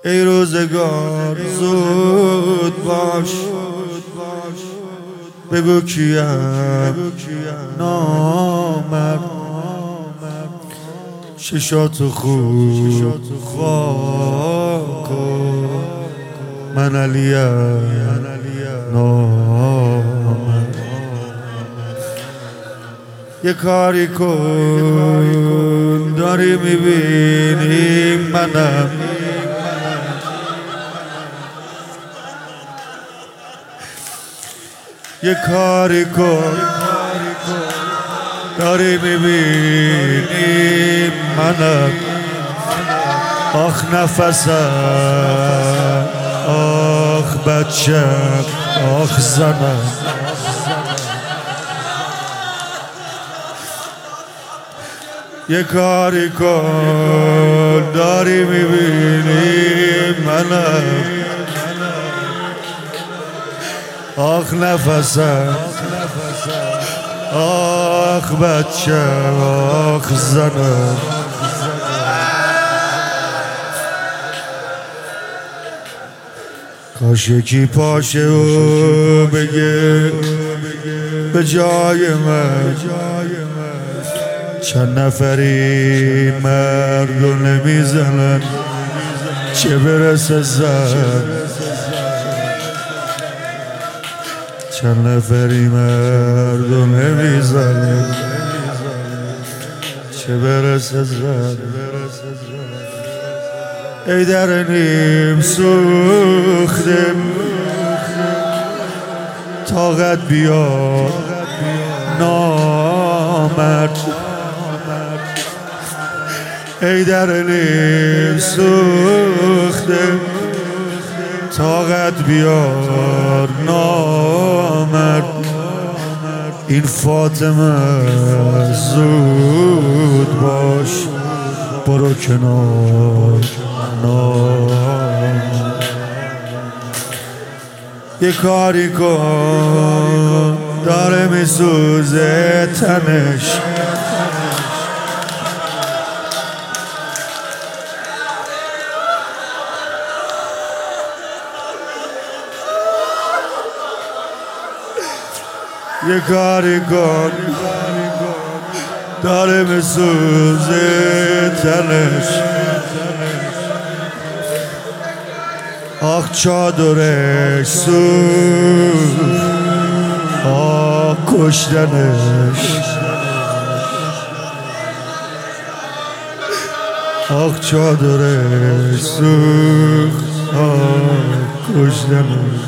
ای روزگار زود باش، بگو کیم نامرد، ششاتو خوب خواہ کن، من علیم نامرد. یه کاری کن داری میبینی منم، یه کاری کن داری میبینی منم، آخ نفسم، آخ بچم، آخ زنم. یه کاری کن داری میبینی منم، آخ نفسم، آخ بچم، آخ زنم. کاش یکی پاشه و بگه به جای من، چند نفری مردو نمیزنن چه برسه زن، چند نفری مردو نمیزنن چه برسه زن. ای در نیم سوخته طاقت بیار نامرد، ای در نیم سوخته طاقت بیار نامرد. این فاطمه زود باش برو کنار نامرد. یه کاری کن داره میسوزه تنش، یه کاری کن داره میسوزه تنش، آخ چادرش سوخت، آخ کشتنش، آخ چادرش سوخت، آخ کشتنش.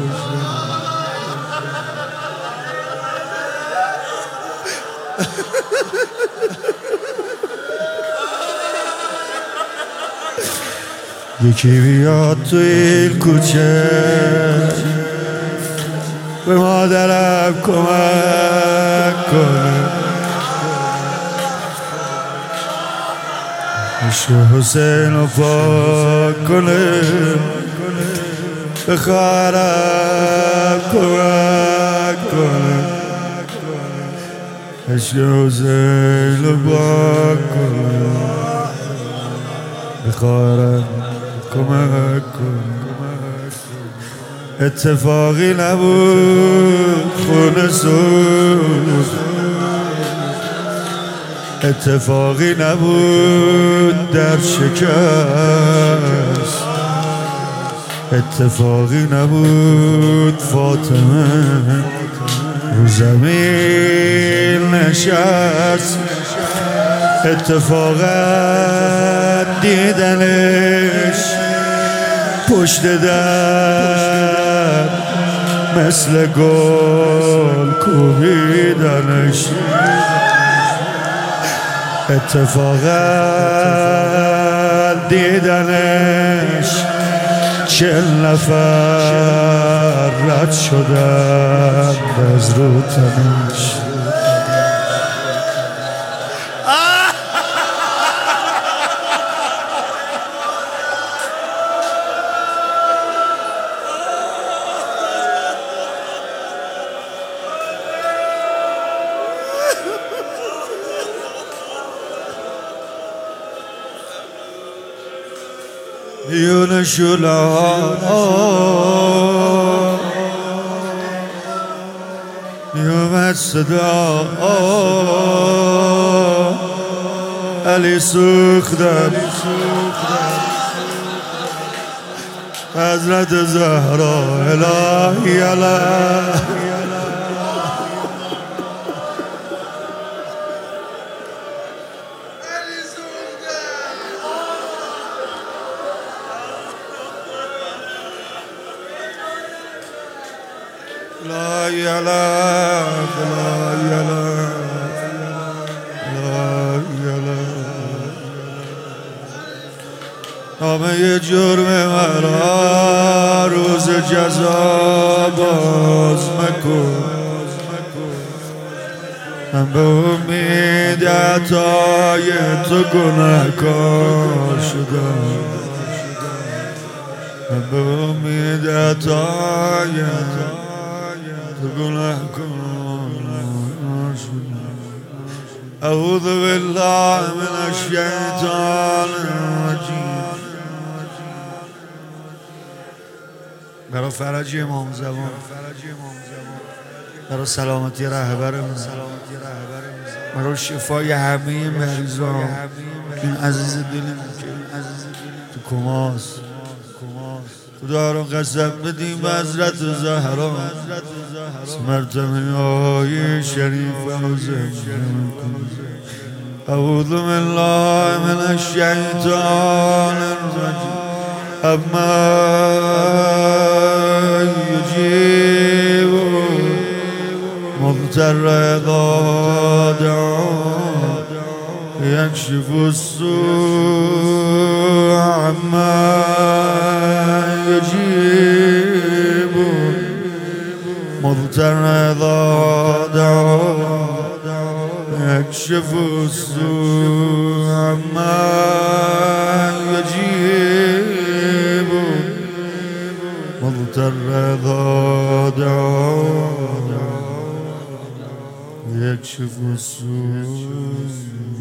یکی بیاد تو این کوچه به مادرم کمک کنه، عشق حسین رو پاک کنه، به خواهرم کمک کنه، عشق حسین رو پاک کنه، به خواهرم کمک کن. اتفاقی نبود خونه سوخت، اتفاقی نبود در شکست، اتفاقی نبود فاطمه رو زمین نشست، اتفاقا دیدنش پشت در مثل گل کوبیدنش، اتفاقا دیدنش 40 نفر رد شدن از رو تنش. میون شلوغ میومد صدا علی سوختم حضرت زهرا الهی علیه لا يلا لا يلا لا يلا همه جرم مرا روز جزا باز مکن من به امید عطای تو گناهکار شدم من به امید عطای أعوذ بالله من الشيطان الرجيم برای فرج امام زمان برای سلامتی رهبرمون برای شفای همه مریضان این عزیز دلیم تو کماست خدا رو قسم بدیم به حضرت زهرا مرتبه های شریف و زمین اعوذ بالله من الشیطان الرجیم اما یجیب مضطر اذا دعا یکشف السوء عما يجيب مضطر إذا دعا يكشف السوء عما يجيب مضطر إذا دعا يكشف السوء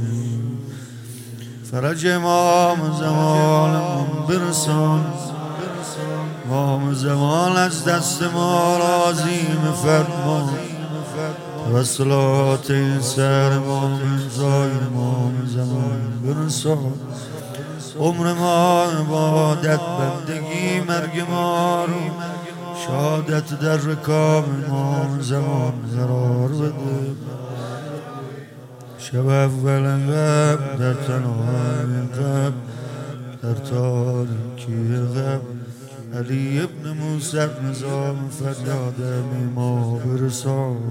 فرج امام زمان برسان امام زمان از دست ما راضی فرما وصلات این سر امام زای امام زمان برسان عمر ما عبادت بندگی مرگ ما رو شهادت در رکاب امام زمان قرار بده شب اول قبل در تنهای قبل در تاریکی قبل علی ابن موسی نظام فریاد ما برسان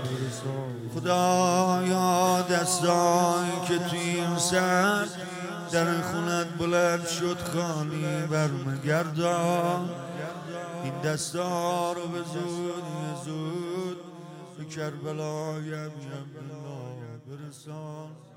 خدایا دستایی که توی این سر در خونت بلند شد خالی برمگردان این دستا رو به زود به کربلای یم برسان